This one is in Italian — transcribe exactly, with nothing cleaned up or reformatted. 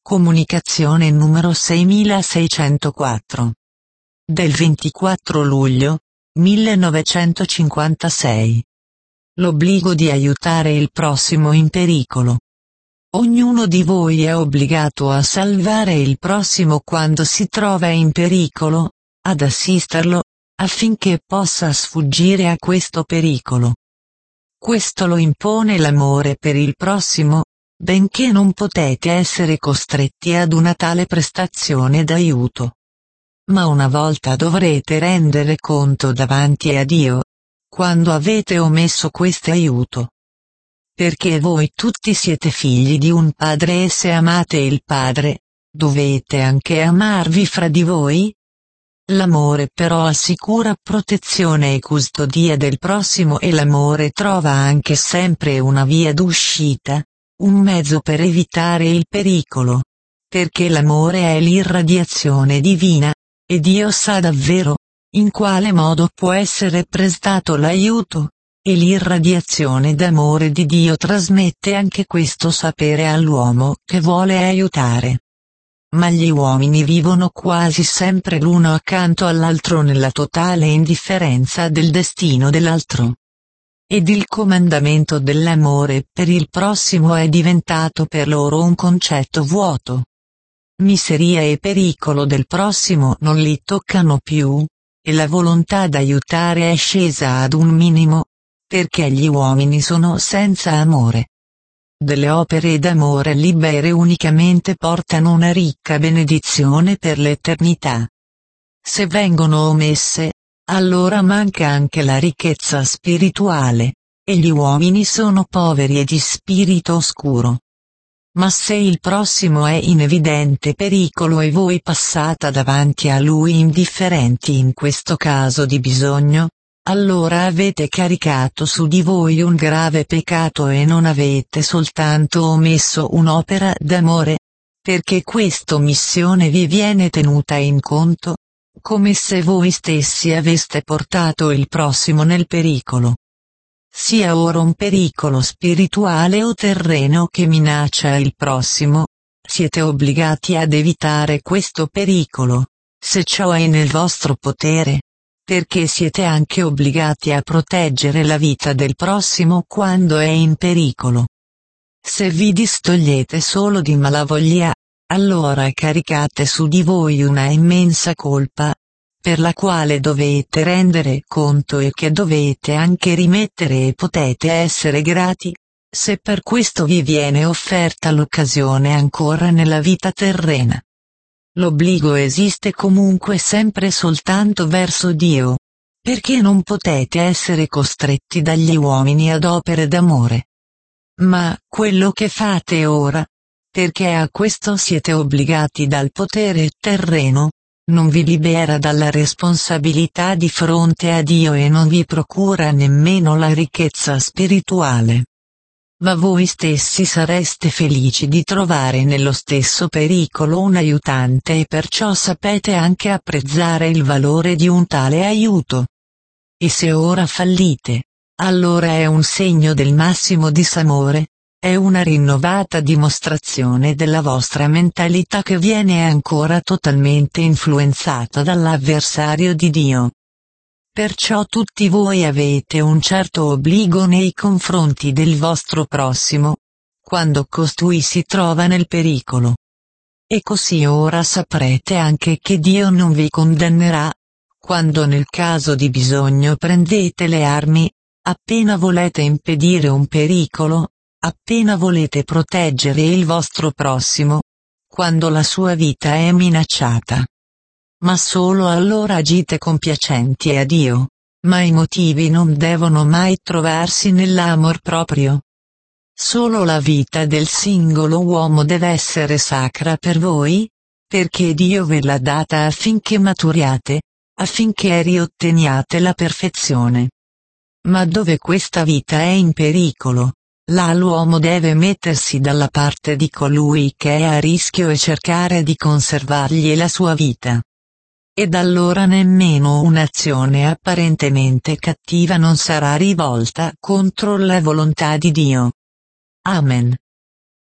Comunicazione numero seimilaseicentoquattro. Del ventiquattro luglio, millenovecentocinquantasei. L'obbligo di aiutare il prossimo in pericolo. Ognuno di voi è obbligato a salvare il prossimo quando si trova in pericolo, ad assisterlo, affinché possa sfuggire a questo pericolo. Questo lo impone l'amore per il prossimo, benché non potete essere costretti ad una tale prestazione d'aiuto. Ma una volta dovrete rendere conto davanti a Dio, quando avete omesso questo aiuto. Perché voi tutti siete figli di un Padre e se amate il Padre, dovete anche amarvi fra di voi? L'amore però assicura protezione e custodia del prossimo e l'amore trova anche sempre una via d'uscita, un mezzo per evitare il pericolo. Perché l'amore è l'irradiazione divina, e Dio sa davvero, in quale modo può essere prestato l'aiuto, e l'irradiazione d'amore di Dio trasmette anche questo sapere all'uomo che vuole aiutare. Ma gli uomini vivono quasi sempre l'uno accanto all'altro nella totale indifferenza del destino dell'altro. Ed il comandamento dell'amore per il prossimo è diventato per loro un concetto vuoto. Miseria e pericolo del prossimo non li toccano più, e la volontà d'aiutare è scesa ad un minimo, perché gli uomini sono senza amore. Delle opere d'amore libere unicamente portano una ricca benedizione per l'eternità. Se vengono omesse, allora manca anche la ricchezza spirituale, e gli uomini sono poveri e di spirito oscuro. Ma se il prossimo è in evidente pericolo e voi passate davanti a lui indifferenti in questo caso di bisogno, allora avete caricato su di voi un grave peccato e non avete soltanto omesso un'opera d'amore, perché questa omissione vi viene tenuta in conto, come se voi stessi aveste portato il prossimo nel pericolo. Sia ora un pericolo spirituale o terreno che minaccia il prossimo, siete obbligati ad evitare questo pericolo, se ciò è nel vostro potere, perché siete anche obbligati a proteggere la vita del prossimo quando è in pericolo. Se vi distogliete solo di malavoglia, allora caricate su di voi una immensa colpa, per la quale dovete rendere conto e che dovete anche rimettere e potete essere grati, se per questo vi viene offerta l'occasione ancora nella vita terrena. L'obbligo esiste comunque sempre soltanto verso Dio, perché non potete essere costretti dagli uomini ad opere d'amore. Ma quello che fate ora, perché a questo siete obbligati dal potere terreno, non vi libera dalla responsabilità di fronte a Dio e non vi procura nemmeno la ricchezza spirituale. Ma voi stessi sareste felici di trovare nello stesso pericolo un aiutante e perciò sapete anche apprezzare il valore di un tale aiuto. E se ora fallite, allora è un segno del massimo disamore, è una rinnovata dimostrazione della vostra mentalità che viene ancora totalmente influenzata dall'avversario di Dio. Perciò tutti voi avete un certo obbligo nei confronti del vostro prossimo, quando costui si trova nel pericolo. E così ora saprete anche che Dio non vi condannerà, quando nel caso di bisogno prendete le armi, appena volete impedire un pericolo, appena volete proteggere il vostro prossimo, quando la sua vita è minacciata. Ma solo allora agite compiacenti a Dio, ma i motivi non devono mai trovarsi nell'amor proprio. Solo la vita del singolo uomo deve essere sacra per voi, perché Dio ve l'ha data affinché maturiate, affinché riotteniate la perfezione. Ma dove questa vita è in pericolo, là l'uomo deve mettersi dalla parte di colui che è a rischio e cercare di conservargli la sua vita. Ed allora nemmeno un'azione apparentemente cattiva non sarà rivolta contro la volontà di Dio. Amen.